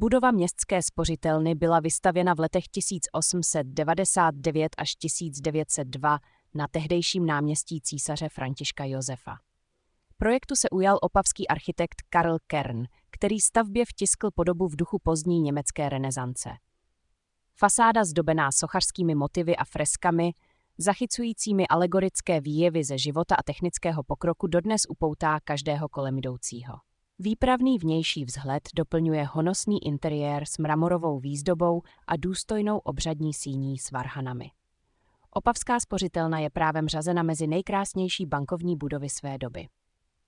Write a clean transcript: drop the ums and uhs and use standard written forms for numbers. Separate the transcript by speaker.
Speaker 1: Budova městské spořitelny byla vystavěna v letech 1899 až 1902 na tehdejším náměstí císaře Františka Josefa. Projektu se ujal opavský architekt Karl Kern, který stavbě vtiskl podobu v duchu pozdní německé renesance. Fasáda zdobená sochařskými motivy a freskami, zachycujícími alegorické výjevy ze života a technického pokroku, dodnes upoutá každého kolem jdoucího. Výpravný vnější vzhled doplňuje honosný interiér s mramorovou výzdobou a důstojnou obřadní síní s varhanami. Opavská spořitelna je právem řazena mezi nejkrásnější bankovní budovy své doby.